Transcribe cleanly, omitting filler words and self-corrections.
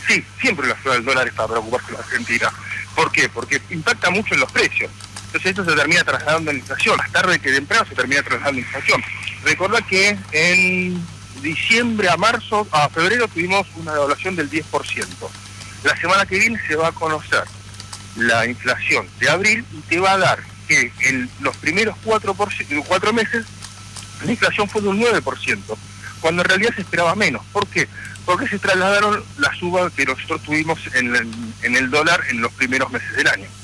Sí, siempre la suba del dólar es para preocuparse en la Argentina. ¿Por qué? Porque impacta mucho en los precios. Entonces esto se termina trasladando en inflación. Más tarde que temprano se termina trasladando en inflación. Recordá que en diciembre a febrero tuvimos una devaluación del 10%. La semana que viene se va a conocer la inflación de abril y te va a dar que en los primeros 4 meses la inflación fue de un 9%, cuando en realidad se esperaba menos. ¿Por qué? Porque se trasladaron la suba que nosotros tuvimos en el dólar en los primeros meses del año.